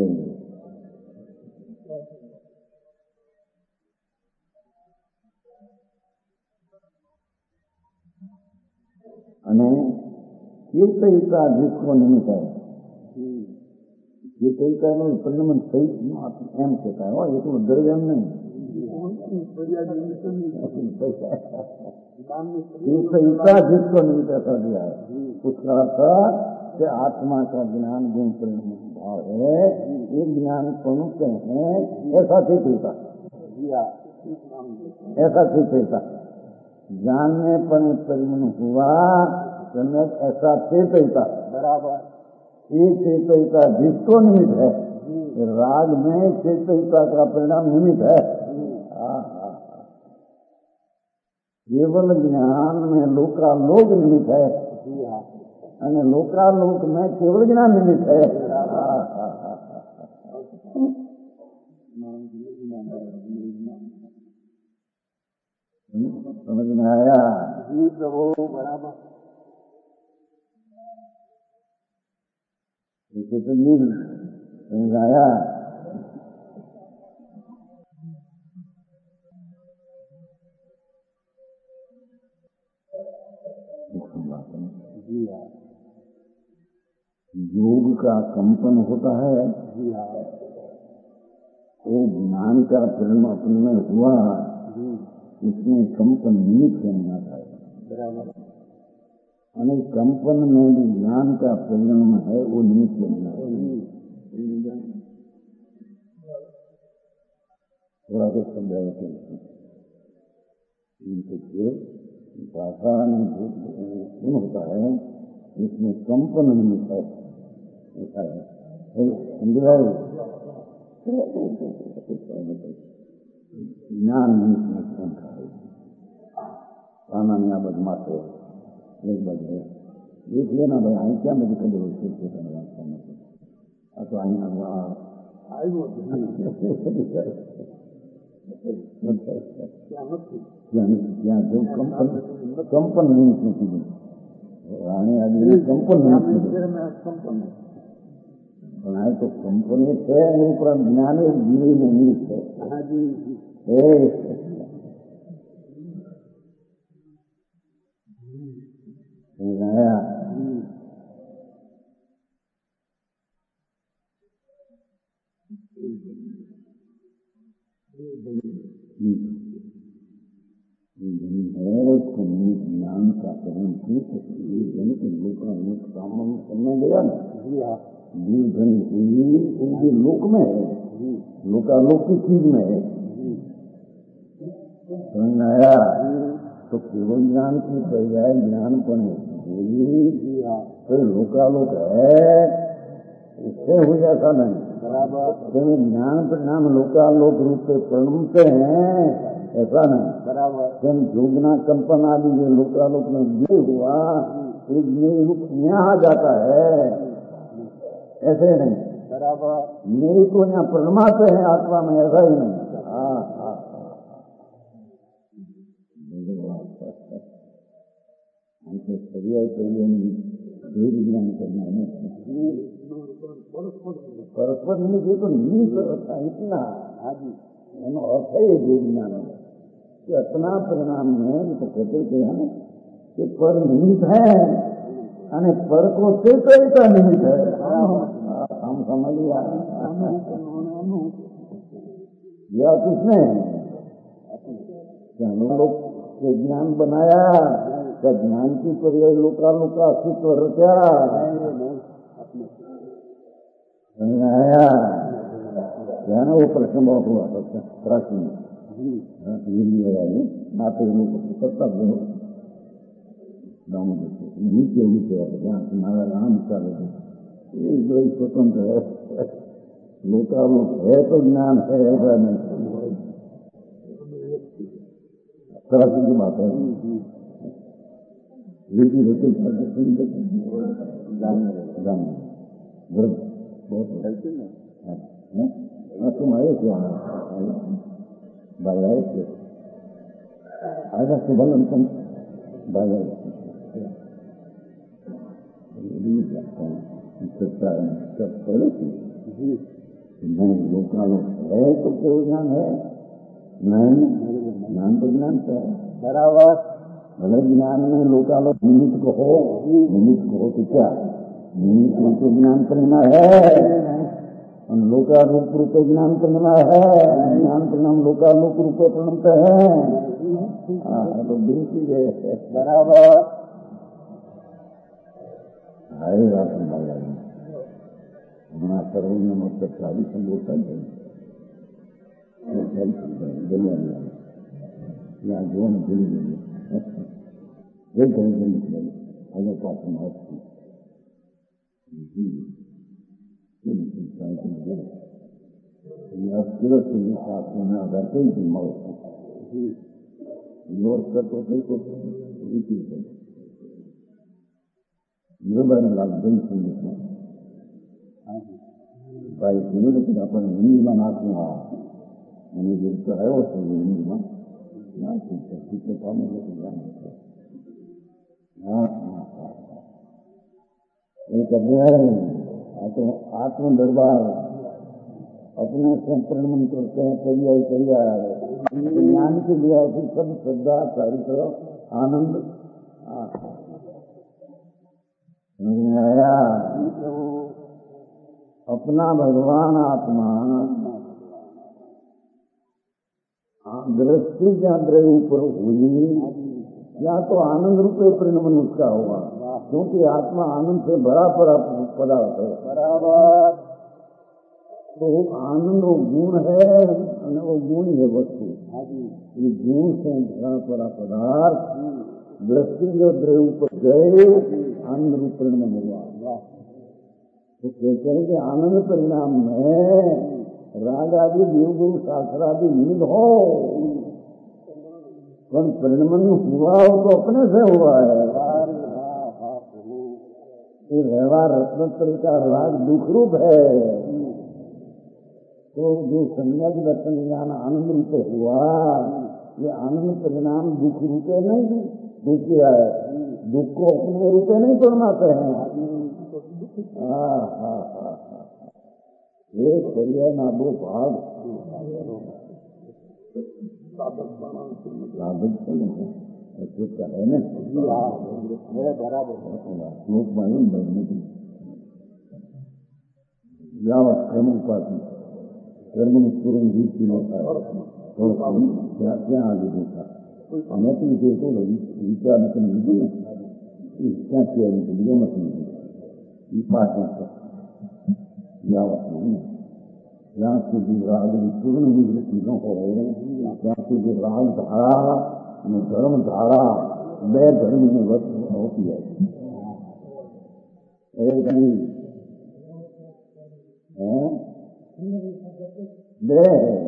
અને ચેતયિકા जिसको निमित्त है, चेतयिका में परिणमन सही एम कहता है, और ये तो गर्व एम नहीं, चेतयिका जिसको निमित्त ऐसा दिया है, उसका अर्थ कि आत्मा का ज्ञान गुण परिणमन भाव है, ये ज्ञान प्रमुख हैं, ऐसा चेतयिका, ऐसा चेतयिका जानने पर परिणमन हुआ, ऐसा चेतयिका। बराबर ये चेतयिका जिसको निमित्त है, राग में चेतयिका का परिणाम निमित्त है। केवल ज्ञान में लोकालोक निमित्त है, અને लोकालोक में केवल ज्ञान निमित्त है। समझ में आया जी प्रभु। बराबर इसे तो नहीं समझ आया। योग का कंपन होता है, वो ज्ञान का परिणाम अपने में हुआ, इसमें कंपन निमित्त नहीं आता है। बराबर अनेक कंपन में भी ज्ञान का परिणाम है, वो निमित्त नहीं आता है। थोड़ा कुछ समझाते भाषा में गुण होता है, इसमें कंपन निमित्त है, ऐसा है ज्ञान निमित्त सामान्य बदमाश है। एक बात है देख लेना भाई, आई क्या मुझे कभी तो क्या जो कंपन नहीं रानी आदमी कंपन नहीं बनाए तो कंपनी છે ઉપરાંત જ્ઞાને જીવીને નિમિત્ત છે। ज्ञान का परिणाम लोग सामने करने गया ना, जीव धन लोक में है, लोकालोक की चीज में है। समझ में आया? तो केवल ज्ञान की पर्याय ज्ञानपन होगी, तो लोकालोक है, इससे हो जाता नहीं। बराबर ज्ञान परिणाम लोकालोक रूप से प्रणमते हैं, ऐसा नहीं। बराबर जोगना कंपन आदि जो लोकालोक में ये हुआ, एक रूप यहाँ आ जाता है, ऐसे नहीं। बराबर मेरी को यहाँ परमात्मा है आत्मा में, ऐसा ही नहीं। हमको पर्याय ज्ञान करना है, परस्पर नहीं तो नहीं करता इतना। अर्थ है ये वेद ज्ञान कि अपना परिणाम में तो कहते हैं कि पर निमित्त है, यानी पर को का निमित्त है। हम समझ लिया या किसने हम लोग के ज्ञान बनाया, क्या ज्ञान की पर्याय लोकालोक का अस्तित्व रचा आया क्या ना? वो प्रश्न बहुत हुआ था प्राचीन माते कर्तव्य नीचे नीचे जहाँ तुम्हारा राम कर बड़ी स्वतंत्र है। लोकालोक है तो ज्ञान है, ऐसा नहीं। प्राचीन की बात है। रीति रीति बहुत तुम आए क्या भाई? आए थे आज सुबह तुम भाई सब करो नहीं। लोकालोक है तो कोई ज्ञान है नहीं, ज्ञान तो ज्ञान है। बराबर भले ज्ञान में लोकालोक निमित्त को हो, निमित्त को हो तो क्या निमित्त रूप ज्ञान करना है, लोकारूप रूप ज्ञान करना है। ज्ञान परिणाम लोकालोक रूप प्रणमते हैं, तो बिल्कुल है। बराबर आएगा हमारा सर्व में मतलब शादी संगोपन है या जो भूल गए अगर पास भाई सुनिए अपन हिंदी में नाचूंगा मैंने जो है वो सुन हिंदी में आत्म दरबार अपने संप्रणमन करते हैं। पर्याय ज्ञान के लिए फिर सब श्रद्धा चारित्र आनंद आया। अपना भगवान आत्मा दृष्टि जहाँ द्रव्य ऊपर हुई या तो आनंद रूपे परिणमन उसका हुआ, क्योंकि आत्मा आनंद से भरा पदार्थ है। बराबर तो आनंद वो गुण है, वो गुण है वस्तु। ये गुण से भरा पड़ा पदार्थ दृष्टि जो द्रव्य ऊपर गए आनंद रूप परिणमन हुआ। तो कहते हैं कि आनंद परिणाम में राग आदि देव गुरु शास्त्र आदि नींद हो, पर परिणमन हुआ हो तो अपने से हुआ है। ये व्यवहार रत्नोत्तर का राग दुख रूप है, तो जो संज्ञा की दर्शन ज्ञान आनंद रूप हुआ, ये आनंद परिणाम दुख रूपे नहीं दुखिया है, दुख को अपने रूपे नहीं परिणाते हैं। एक पर्याय ना दो भाग है ना श्लोक मालूम बढ़ने कर्म उपाधि कर्म पूर्ण जीत की होता है क्या आगे देखा हमें तो इसे तो विचार नहीं क्या किया लिया मत नहीं पाठ जहाँ સુધી राग पूर्ण निवृत्ति न हो, ત્યાં સુધી राग धारा અને धर्म धारा બે ધર્મની વસ્તુ હોતી है। બે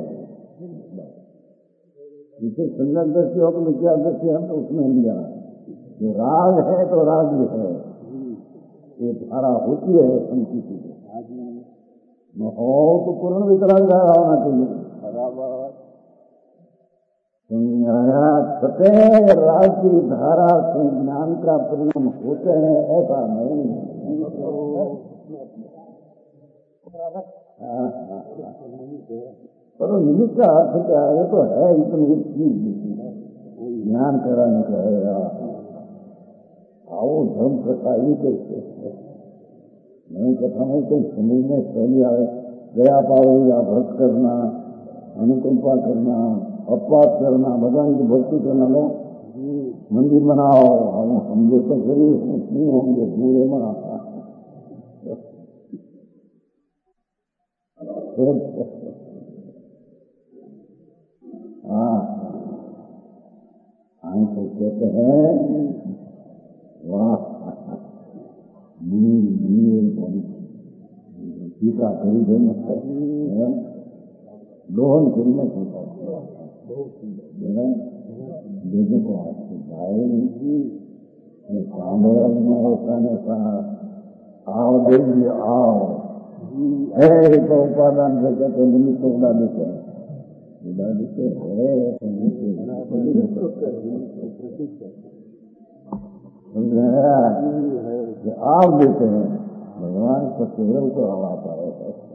जिसे संगत दृष्टि हो तो विचार दृष्टि हम तो उसमें लिया। जो राग है तो राग है, ये धारा होती है संस्कृति में हो तो पूर्ण वितराग धारा होना चाहिए। समझाया छठे राग की धारा से ज्ञान का परिणाम होते हैं ऐसा नहीं। पर निमित्त का अर्थ क्या है? तो है इतनी चीज ज्ञान कराने का है। आओ धर्म कथा ये कैसे नई कथा में कोई समझने पहले आए गया पाओ या भक्त करना, अनुकंपा करना, अपवाद करना, भगवान की भक्ति करना, लो मंदिर बनाओ, हम जो तो जरूर नहीं होंगे पूरे मना। हम तो कहते हैं वाह टीका करी देना दोहन करना चाहता देखो को आपको भाई आओ देवी आओ तो उपादान से कहते निमित्त उड़ा देते हैं, उड़ा देते हैं आप देते हैं भगवान को केवल को हवाता है।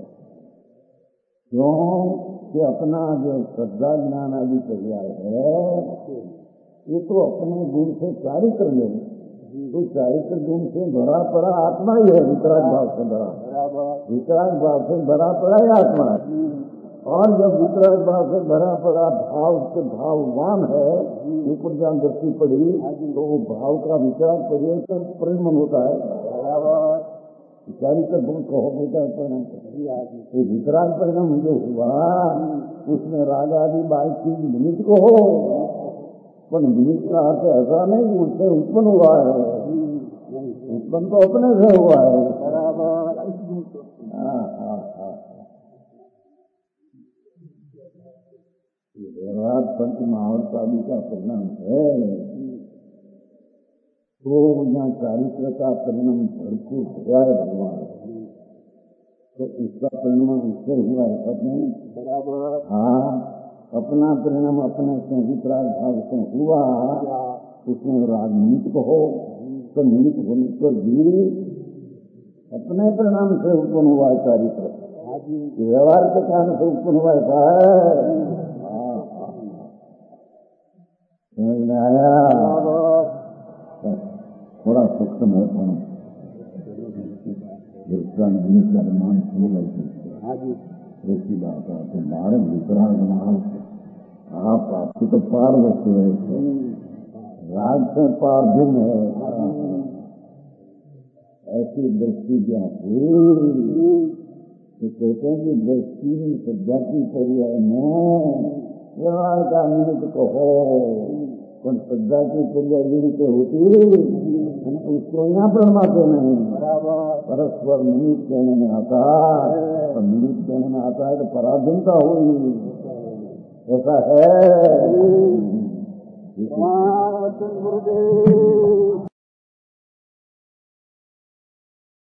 क्यों कि अपना जो श्रद्धा ज्ञान आदि तैयार है ये तो अपने गुण से चारित्र ले, तो चारित्र गुण से भरा पड़ा आत्मा ही है। वितराग भाव से भरा, वितराग भाव से भरा पड़ा है आत्मा। और जब वितराग भाव से भरा पड़ा भाव से भाववान है, ऊपर जहाँ दृष्टि पड़ी तो वो भाव का विचार परिवर्तन परिणमन होता है। चारित्र गुण कहो बेटा परिणाम, ये वितराग परिणाम जो हुआ उसमें राग आदि बाईस चीज निमित्त को हो, पर निमित्त का अर्थ ऐसा नहीं कि उससे उत्पन्न हुआ है, उत्पन्न तो अपने से हुआ है। व्यवहार पंच महावत आदि का परिणाम है, तो यहाँ चारित्र का परिणाम भरपूर हुआ है भगवान, तो उसका परिणाम उससे हुआ है अपने बराबर। हाँ, अपना परिणाम अपने से वितराग भाव से हुआ, उसमें राग निमित्त को हो तो निमित्त होने पर भी अपने परिणाम से उत्पन्न हुआ है चारित्र, व्यवहार के कारण से उत्पन्न हुआ है। समझ में आया? थोड़ा सूक्ष्म है मान ऐसी बात है तो मारे वितराग आप आपकी तो पार वस्तु है, राग से पार भिन्न है। ऐसी दृष्टि जहाँ हुई तो कहते हैं कि दृष्टि श्रद्धा की पर्याय में व्यवहार का निमित्त कहो, पर श्रद्धा की पर्याय निमित्त होती उसको यहाँ परमाते नहीं, परस्पर निमित्त कहने में आता है, और निमित्त कहने में आता है तो पराधीनता हुई, ऐसा है। गुरुदेव